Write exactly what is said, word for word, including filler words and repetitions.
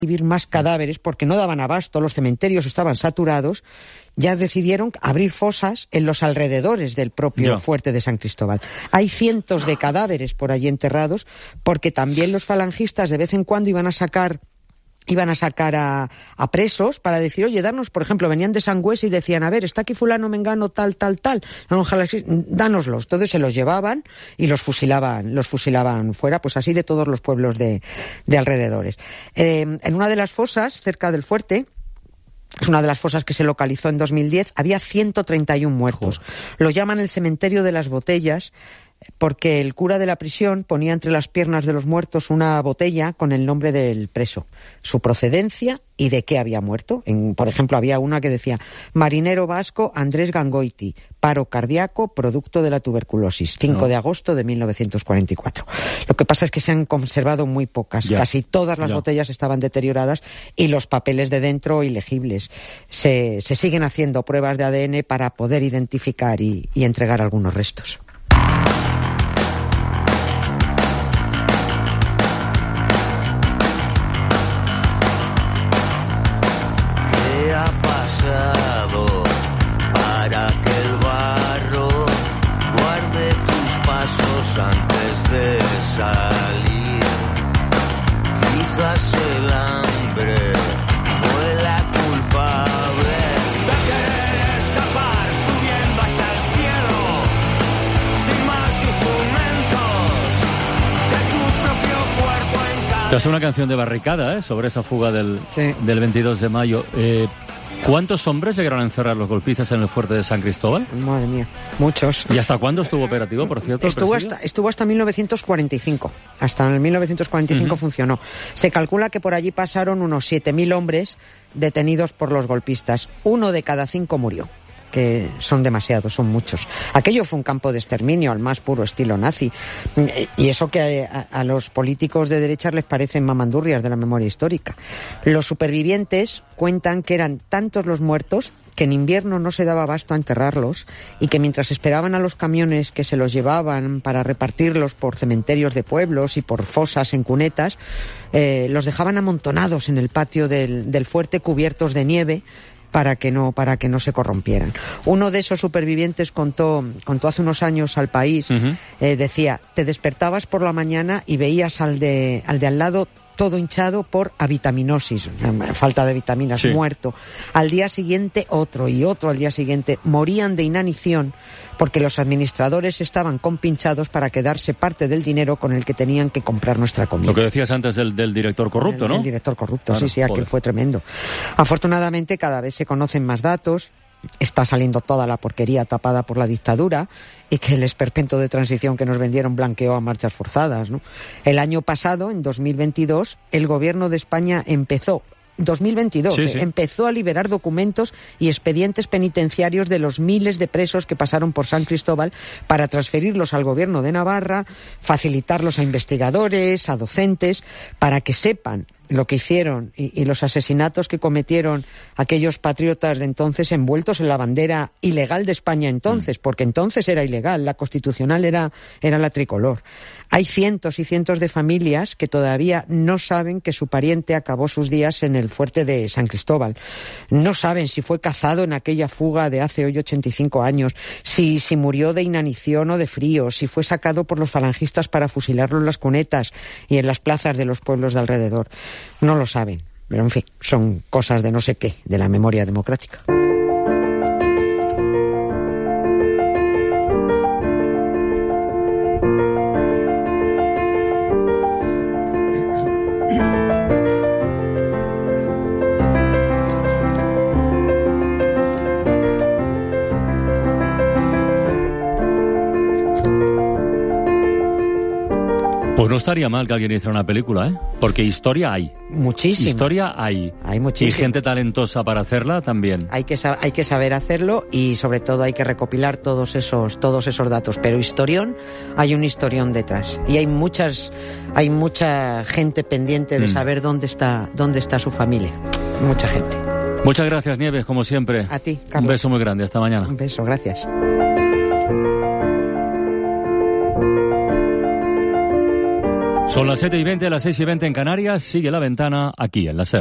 recibir más cadáveres porque no daban abasto, los cementerios estaban saturados, ya decidieron abrir fosas en los alrededores del propio ya. fuerte de San Cristóbal. Hay cientos de cadáveres por allí enterrados porque también los falangistas de vez en cuando iban a sacar iban a sacar a, a presos para decir, oye, darnos, por ejemplo, venían de Sangüesa y decían, a ver, está aquí fulano, mengano, tal, tal, tal, ojalá, dánoslos. Entonces se los llevaban y los fusilaban, los fusilaban fuera, pues así de todos los pueblos de, de alrededores. Eh, en una de las fosas, cerca del fuerte, es una de las fosas que se localizó en dos mil diez, había ciento treinta y uno muertos. Joder. Lo llaman el cementerio de las botellas, porque el cura de la prisión ponía entre las piernas de los muertos una botella con el nombre del preso, su procedencia y de qué había muerto. En, por ejemplo, había una que decía, marinero vasco Andrés Gangoiti, paro cardíaco, producto de la tuberculosis, cinco de agosto de mil novecientos cuarenta y cuatro. Lo que pasa es que se han conservado muy pocas, ya. Casi todas las ya. botellas estaban deterioradas y los papeles de dentro ilegibles. Se, se siguen haciendo pruebas de A D N para poder identificar y, y entregar algunos restos. Para que el barro guarde tus pasos antes de salir. Quizás el hambre fue la culpable de querer escapar subiendo hasta el cielo sin más instrumentos que tu propio cuerpo en cada... Esta es una canción de Barricada, ¿eh? Sobre esa fuga del, sí. del veintidós de mayo. Eh, ¿Cuántos hombres llegaron a encerrar los golpistas en el fuerte de San Cristóbal? Madre mía, muchos. ¿Y hasta cuándo estuvo operativo, por cierto? Estuvo hasta, estuvo hasta mil novecientos cuarenta y cinco. Hasta en mil novecientos cuarenta y cinco uh-huh. funcionó. Se calcula que por allí pasaron unos siete mil hombres detenidos por los golpistas. Uno de cada cinco murió, que son demasiados, son muchos. Aquello fue un campo de exterminio al más puro estilo nazi. Y eso que a, a los políticos de derechas les parecen mamandurrias de la memoria histórica. Los supervivientes cuentan que eran tantos los muertos que en invierno no se daba abasto a enterrarlos y que mientras esperaban a los camiones que se los llevaban para repartirlos por cementerios de pueblos y por fosas en cunetas, eh, los dejaban amontonados en el patio del, del fuerte cubiertos de nieve para que no para que no se corrompieran. Uno de esos supervivientes contó contó hace unos años al País, uh-huh. eh, decía, te despertabas por la mañana y veías al de al de al lado todo hinchado por avitaminosis, falta de vitaminas, sí. muerto. Al día siguiente otro y otro al día siguiente. Morían de inanición porque los administradores estaban compinchados para quedarse parte del dinero con el que tenían que comprar nuestra comida. Lo que decías antes del, del director corrupto, el, ¿no? El director corrupto, claro, sí, sí, joder. aquel fue tremendo. Afortunadamente cada vez se conocen más datos, está saliendo toda la porquería tapada por la dictadura y que el esperpento de transición que nos vendieron blanqueó a marchas forzadas, ¿no? El año pasado, en dos mil veintidós, el gobierno de España empezó dos mil veintidós, sí, eh, sí. empezó a liberar documentos y expedientes penitenciarios de los miles de presos que pasaron por San Cristóbal para transferirlos al gobierno de Navarra, facilitarlos a investigadores, a docentes, para que sepan lo que hicieron y, y los asesinatos que cometieron aquellos patriotas de entonces envueltos en la bandera ilegal de España entonces, mm. porque entonces era ilegal, la constitucional era, era la tricolor. Hay cientos y cientos de familias que todavía no saben que su pariente acabó sus días en el fuerte de San Cristóbal. No saben si fue cazado en aquella fuga de hace hoy ochenta y cinco años, si, si murió de inanición o de frío, si fue sacado por los falangistas para fusilarlo en las cunetas y en las plazas de los pueblos de alrededor. No lo saben, pero en fin, son cosas de no sé qué, de la memoria democrática. Pues no estaría mal que alguien hiciera una película, ¿eh? Porque historia hay. Muchísima. Historia hay. Hay muchísima. Y gente talentosa para hacerla también. Hay que, hay que saber hacerlo y sobre todo hay que recopilar todos esos, todos esos datos. Pero historión, hay un historión detrás. Y hay muchas, hay mucha gente pendiente de mm. saber dónde está, dónde está su familia. Mucha gente. Muchas gracias, Nieves, como siempre. A ti, Carlos. Un beso muy grande. Hasta mañana. Un beso, gracias. Son las siete y veinte, las seis y veinte en Canarias. Sigue La Ventana aquí en la SER.